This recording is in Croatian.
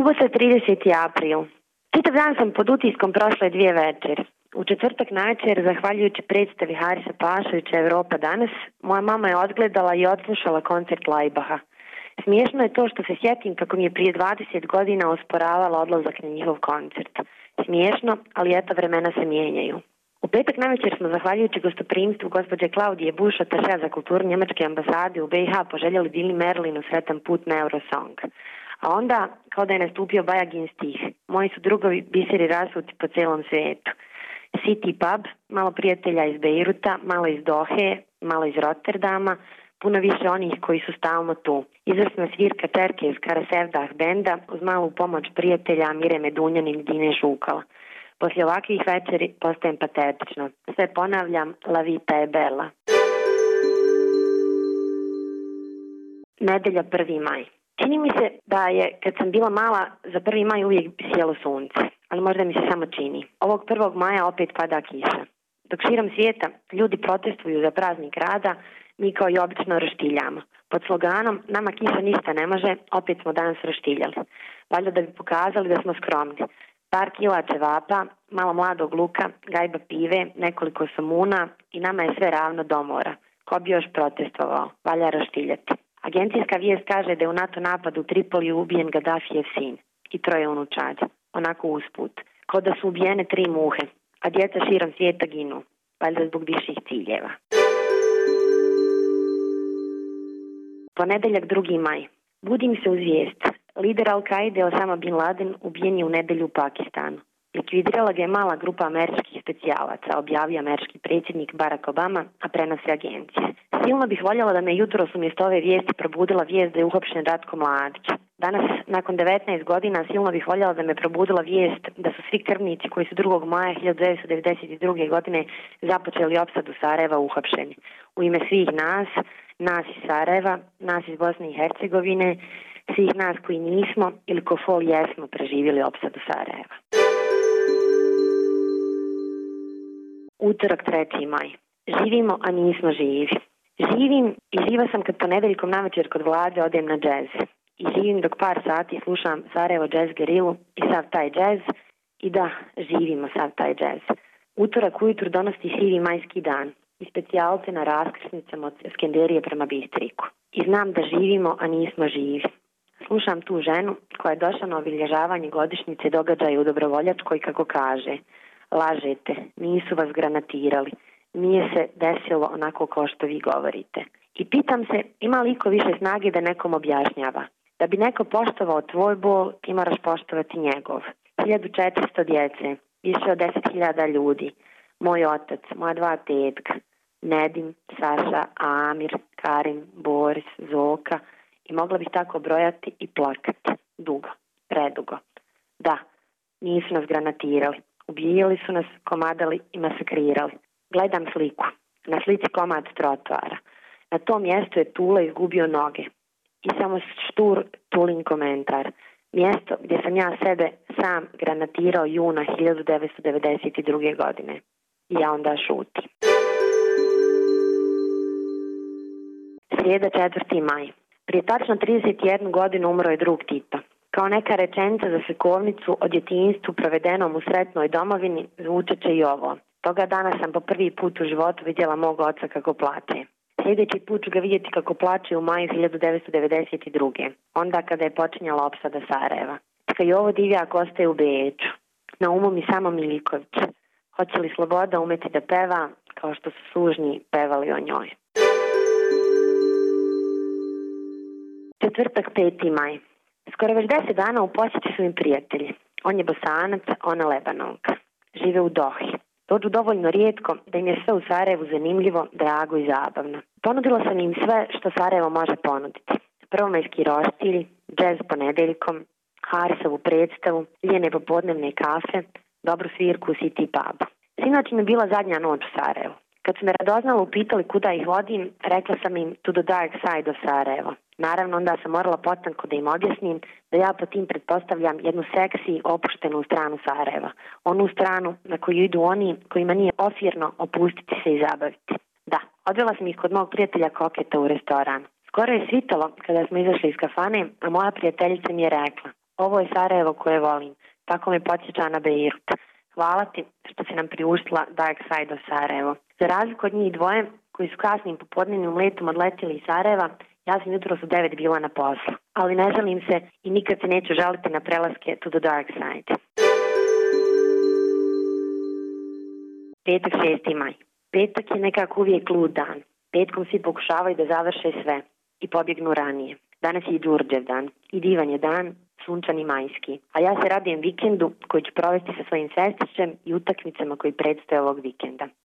Subota 30. april. Čitav dan sam pod utiskom prošle 2 večeri. U četvrtak navečer, zahvaljujući predstavi Harisa Pašovića Evropa danas, moja mama je odgledala i odslušala koncert Lajbaha. Smiješno je to što se sjetim kako mi je prije 20 godina osporavala odlazak na njihov koncert. Smiješno, ali eto vremena se mijenjaju. U petak navečer smo, zahvaljujući gostoprimstvu gospođe Klaudije Buš, atašea za kulturu Njemačke ambasade u BiH, poželjeli Dili Merlinu sretan put na Eurosong. A onda, kao da je nastupio Bajagin stih, moji su drugovi biseri rasuti po celom svijetu. City Pub, malo prijatelja iz Beiruta, malo iz Dohe, malo iz Rotterdama, puno više onih koji su stalno tu. Izvrsna svirka Terke iz Karasevdah benda uz malu pomoć prijatelja Mire Medunjanin i Dine Šukala. Poslije ovakvih večeri postajem patetična. Sve ponavljam, la vita je bella. Nedelja 1. maj. Čini mi se da je, kad sam bila mala, za 1. maj uvijek sjelo sunce, ali možda mi se samo čini. Ovog 1. maja opet pada kiša. Dok širom svijeta ljudi protestuju za praznik rada, mi kao i obično roštiljamo. Pod sloganom "Nama kiša ništa ne može", opet smo danas roštiljali. Valjda da bi pokazali da smo skromni. Par kila ćevapa, malo mladog luka, gajba pive, nekoliko somuna i nama je sve ravno do mora. Ko bi još protestovao? Valja roštiljati. Agencijska vijest kaže da je u NATO napadu u Tripoliju ubijen Gaddafijev sin i 3 unučadi. Onako usput. Kao da su ubijene 3 muhe, a djeca širom svijeta ginu. Valjda zbog viših ciljeva. Ponedeljak 2. maj. Budim se uz vijest. Lider Al-Kaide Osama Bin Laden ubijen je u nedjelju u Pakistanu. Likvidirala ga je mala grupa američkih specijalaca, objavio američki predsjednik Barack Obama, a prenose agencije. Silno bih voljela da me jutros umjesto ove vijesti probudila vijest da je uhapšen Ratko Mladić. Danas, nakon 19 godina, silno bih voljela da me probudila vijest da su svi krvnici koji su 2. maja 1992. godine započeli opsadu Sarajeva uhapšeni. U ime svih nas, nas iz Sarajeva, nas iz Bosne i Hercegovine, svih nas koji nismo ili ko fol jesmo preživjeli opsadu Sarajeva. Utorak 3. maj. Živimo, a nismo živi. Živim i živa sam kad ponedeljkom navečer kod Vlade odem na džez. I živim dok par sati slušam Sarajevo Jazz Gerilu i sav taj džez. I da, živimo sav taj džez. Utorak ujutru donosi sivi majski dan i specijalce na raskrsnicama od Skenderije prema Bistriku. I znam da živimo, a nismo živi. Slušam tu ženu koja je došla na obilježavanje godišnjice događaja u Dobrovoljačkoj, kako kaže: lažete, nisu vas granatirali, nije se desilo onako kao što vi govorite. I pitam se, ima li iko više snage da nekom objašnjava? Da bi neko poštovao tvoj bol, ti moraš poštovati njegov. 1400 djece, više od 10.000 ljudi, moj otac, moja 2 tetka, Nedim, Saša, Amir, Karim, Boris, Zoka, i mogla bih tako brojati i plakati. Dugo, predugo. Da, nisu nas granatirali. Ubijali su nas, komadali i masakrirali. Gledam sliku. Na slici komad trotoara. Na tom mjestu je Tula izgubio noge. I samo štur Tulin komentar. Mjesto gdje sam ja sebe sam granatirao juna 1992. godine. I ja onda šutim. Srijeda 4. maj. Prije tačno 31 godinu umro je drug Tito. Kao neka rečenica za slikovnicu o djetinjstvu provedenom u sretnoj domovini zvučeće i ovo. Toga dana sam po prvi put u životu vidjela mog oca kako plače. Sljedeći put ću ga vidjeti kako plače u maju 1992. Onda kada je počinjala opsada Sarajeva. Kad i ovo divjak ostaje u Beču. Na umu mi samo Miliković. Hoće li Sloboda umeti da peva kao što su Sužnji pevali o njoj? Četvrtak 5. maj. Skoro već 10 dana u posjeti su mi prijatelji. On je Bosanac, ona Lebanonka. Žive u Dohi. Dođu dovoljno rijetko da im je sve u Sarajevu zanimljivo, drago i zabavno. Ponudila sam im sve što Sarajevo može ponuditi. Prvomajski roštilj, džez ponedeljkom, Harisovu predstavu, lijene popodnevne kafe, dobru svirku u City Pubu. Sinoć mi je bila zadnja noć u Sarajevu. Kad su me radoznalo upitali kuda ih vodim, rekla sam im to the dark side of Sarajevo. Naravno, onda sam morala potanko da im objasnim da ja po tim pretpostavljam jednu seksi, opuštenu stranu Sarajeva. Onu stranu na koju idu oni kojima nije ofirno opustiti se i zabaviti. Da, odvela sam ih kod mog prijatelja Koketa u restoran. Skoro je svitalo kada smo izašli iz kafane, a moja prijateljica mi je rekla: Ovo je Sarajevo koje volim. Tako me podsjeća na Beirut. Hvala ti što si nam priuštila Dark Side of Sarajevo. Za razliku od njih dvoje, koji su kasnim popodnevnim letom odletjeli iz Sarajeva, ja sam jutros u 9 bila na poslu. Ali ne žalim se i nikad se neću žaliti na prelaske to the dark side. Petak 6. maj. Petak je nekako uvijek lud dan. Petkom svi pokušavaju da završe sve i pobjegnu ranije. Danas je i Đurđev dan. I divan je dan, sunčan i majski. A ja se radujem vikendu koji ću provesti sa svojim sestrićem i utakmicama koji predstoje ovog vikenda.